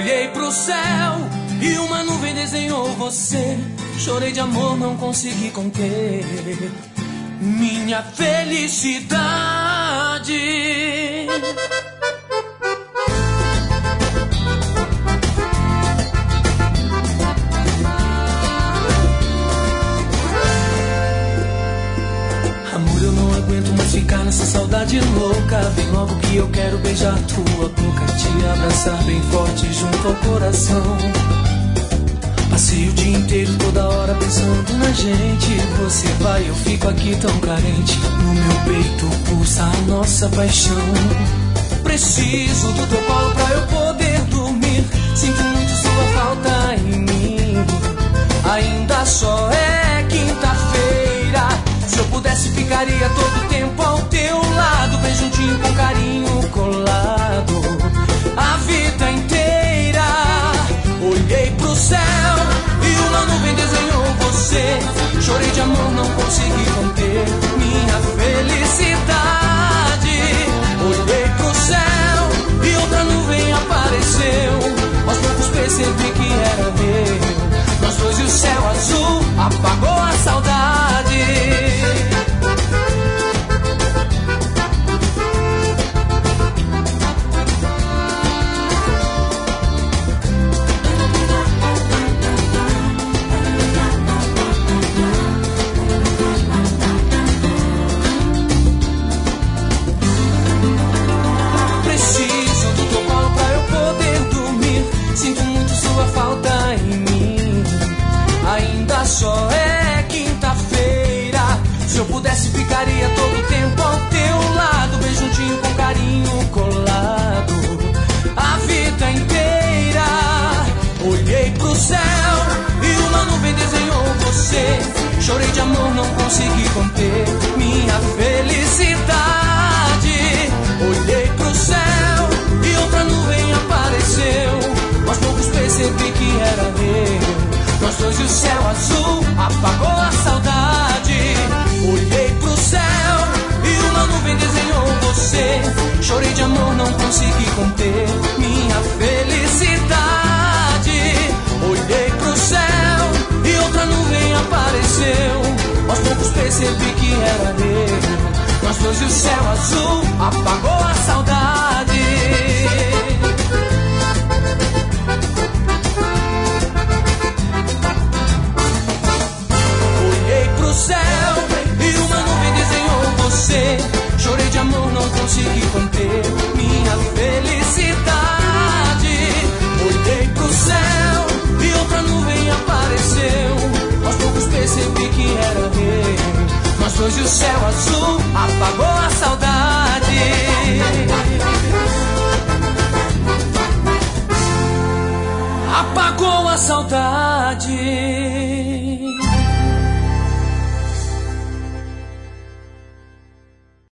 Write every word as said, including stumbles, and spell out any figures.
Olhei pro céu e uma nuvem desenhou você. Chorei de amor, não consegui conter minha felicidade. Amor, eu não aguento mais ficar nessa saudade louca. Vem logo que eu quero beijar tua boca, te abraçar bem forte junto ao coração. Passei o dia inteiro, toda hora pensando na gente. Você vai, eu fico aqui tão carente. No meu peito pulsa a nossa paixão. Preciso do teu colo pra eu poder dormir. Sinto muito sua falta em mim. Ainda só é quinta-feira. Se eu pudesse ficaria todo o tempo ao teu lado, bem juntinho com carinho colado a vida inteira. Olhei pro céu e uma nuvem desenhou você. Chorei de amor, não consegui conter minha felicidade. Olhei pro céu e outra nuvem apareceu. Aos poucos percebi que era meu. Nós dois e o céu azul apagou a saudade. Só é quinta-feira. Se eu pudesse ficaria todo o tempo ao teu lado, bem juntinho com carinho colado a vida inteira. Olhei pro céu e uma nuvem desenhou você. Chorei de amor, não consegui conter minha felicidade. Olhei pro céu e outra nuvem apareceu. Aos poucos percebi que era eu. Nós dois e o céu azul apagou a saudade. Olhei pro céu e uma nuvem desenhou você. Chorei de amor, não consegui conter minha felicidade. Olhei pro céu e outra nuvem apareceu. Aos poucos percebi que era eu. Nós dois e o céu azul apagou a saudade. Céu e uma nuvem desenhou você. Chorei de amor, não consegui conter minha felicidade. Olhei pro céu e outra nuvem apareceu. Aos poucos percebi que era eu. Nós dois e o céu azul apagou a saudade. Apagou a saudade.